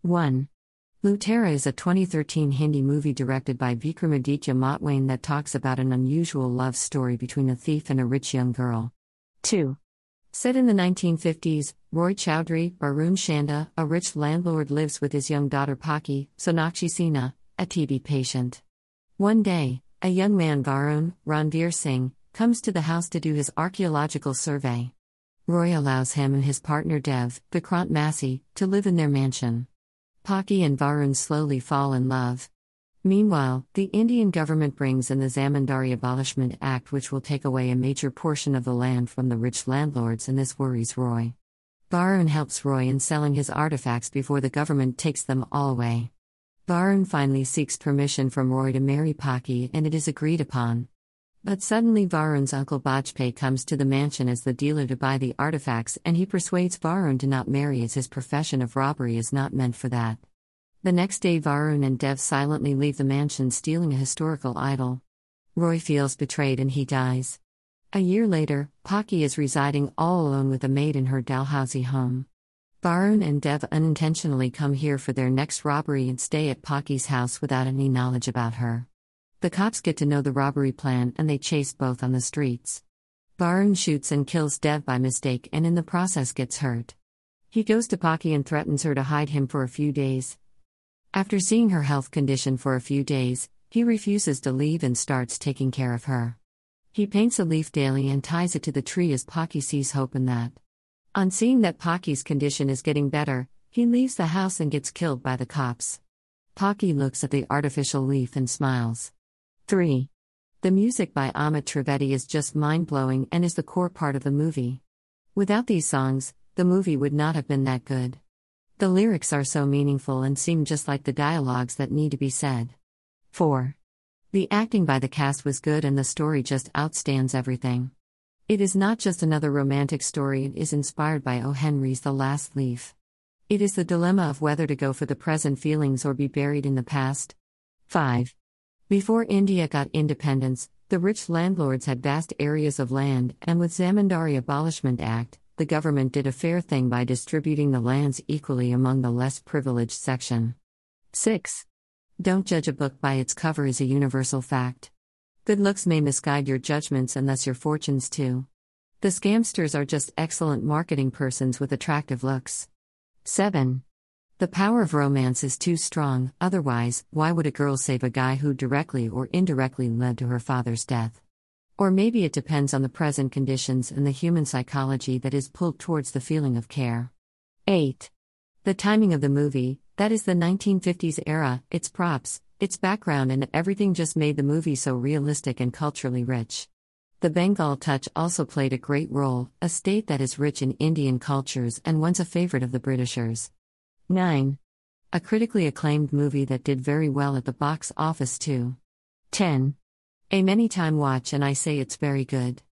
1. Lutera is a 2013 Hindi movie directed by Vikramaditya Motwane that talks about an unusual love story between a thief and a rich young girl. 2. Set in the 1950s, Roy Chowdhury, Varun Chanda, a rich landlord, lives with his young daughter Paki, Sonakshi Sinha, a TB patient. One day, a young man Varun, Ranveer Singh, comes to the house to do his archaeological survey. Roy allows him and his partner Dev, Vikrant Massey, to live in their mansion. Paki and Varun slowly fall in love. Meanwhile, the Indian government brings in the Zamindari Abolishment Act, which will take away a major portion of the land from the rich landlords, and this worries Roy. Varun helps Roy in selling his artifacts before the government takes them all away. Varun finally seeks permission from Roy to marry Paki, and it is agreed upon. But suddenly Varun's uncle Bajpayee comes to the mansion as the dealer to buy the artifacts, and he persuades Varun to not marry as his profession of robbery is not meant for that. The next day Varun and Dev silently leave the mansion, stealing a historical idol. Roy feels betrayed and he dies. A year later, Paki is residing all alone with a maid in her Dalhousie home. Varun and Dev unintentionally come here for their next robbery and stay at Paki's house without any knowledge about her. The cops get to know the robbery plan and they chase both on the streets. Varun shoots and kills Dev by mistake and in the process gets hurt. He goes to Paki and threatens her to hide him for a few days. After seeing her health condition for a few days, he refuses to leave and starts taking care of her. He paints a leaf daily and ties it to the tree as Paki sees hope in that. On seeing that Paki's condition is getting better, he leaves the house and gets killed by the cops. Paki looks at the artificial leaf and smiles. 3. The music by Amit Trivedi is just mind-blowing and is the core part of the movie. Without these songs, the movie would not have been that good. The lyrics are so meaningful and seem just like the dialogues that need to be said. 4. The acting by the cast was good and the story just outstands everything. It is not just another romantic story, it is inspired by O. Henry's The Last Leaf. It is the dilemma of whether to go for the present feelings or be buried in the past. 5. Before India got independence, the rich landlords had vast areas of land, and with Zamindari Abolishment Act, the government did a fair thing by distributing the lands equally among the less privileged section. 6. Don't judge a book by its cover is a universal fact. Good looks may misguide your judgments and thus your fortunes too. The scamsters are just excellent marketing persons with attractive looks. 7. The power of romance is too strong, otherwise, why would a girl save a guy who directly or indirectly led to her father's death? Or maybe it depends on the present conditions and the human psychology that is pulled towards the feeling of care. 8. The timing of the movie, that is the 1950s era, its props, its background and everything just made the movie so realistic and culturally rich. The Bengal touch also played a great role, a state that is rich in Indian cultures and once a favorite of the Britishers. 9. A critically acclaimed movie that did very well at the box office too. 10. A many-time watch and I say it's very good.